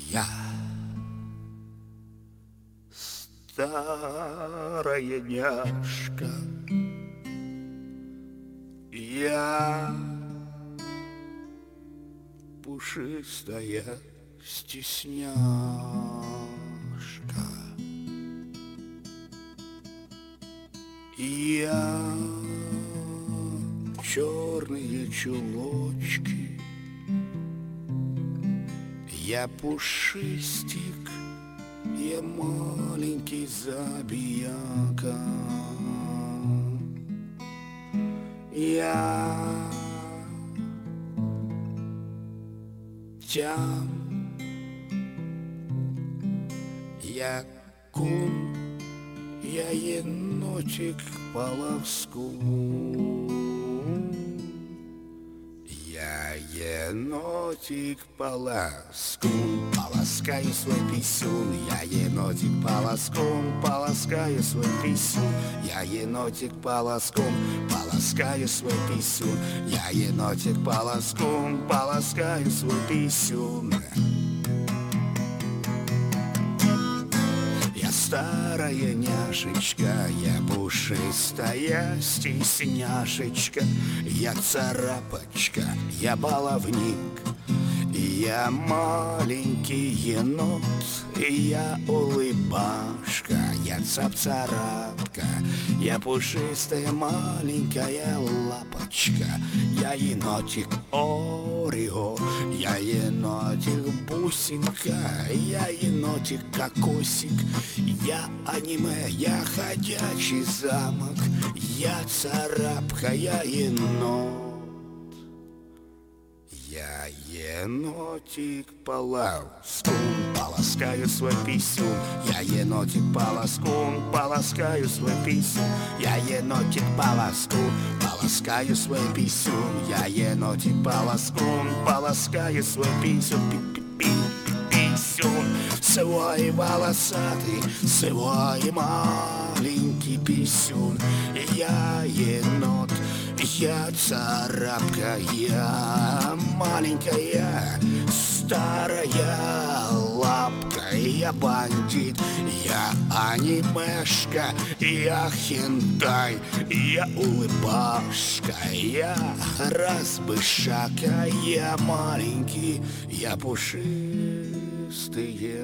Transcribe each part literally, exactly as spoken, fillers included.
Я старая няшка, я пушистая стесняшка. Я черные чулочки, я пушистик, я маленький забияка. Я тям, я кум, я енотик полоскун. Я енотик полоскун, полоскаю свой писюн. Я енотик полоскун, полоскаю свой писюн. Я енотик полоскун, полоскаю свой писюн. Я енотик полоскун, полоскаю свой писюн. Я старая няшечка, я пушистая стесняшечка. Я царапочка, я баловник, я маленький енот, я улыбашка, я цап-царапка, я пушистая маленькая лапочка. Я енотик Орео, я енотик Бусинка, я енотик Кокосик, я аниме, я ходячий замок, я царапка, я енот. Я енотик полоскун, полоскаю свой писюн. Я енотик полоскун, полоскаю свой писюн. Я енотик полоскун, полоскаю свой писюн. Я енотик полоскун, полоскаю свой писюн. Писюн свой волосатый, свой маленький писюн. Я енот, я царапка, я маленькая старая лапка. Я бандит, я анимешка, я хентай, я улыбашка, я разбышака, я маленький, я пушистый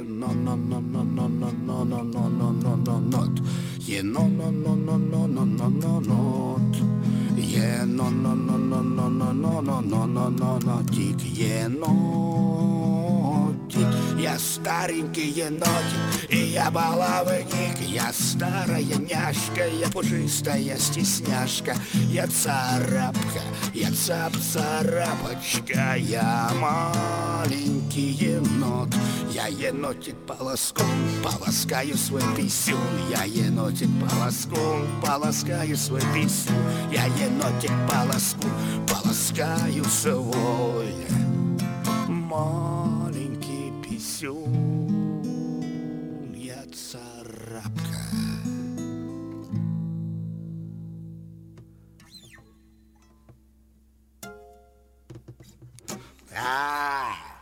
но-но-но-но-но-но-но-но-но-но-нот. Е-но-но-но-но-но-но-но-нот. Е-но-но-но-но-но-но-но-но-но-нотик. Енотик, я старенький енотик, и я баловник. Я старая няшка, я пушистая стесняшка. Я царапка, я цап-царапочка, я маленький енот. Я енотик полоскун, полоскаю свой писюн. Я енотик полоскун, полоскаю свой писюн. Я енотик полоскун, полоскаю свой маленький писюн. Я царапка.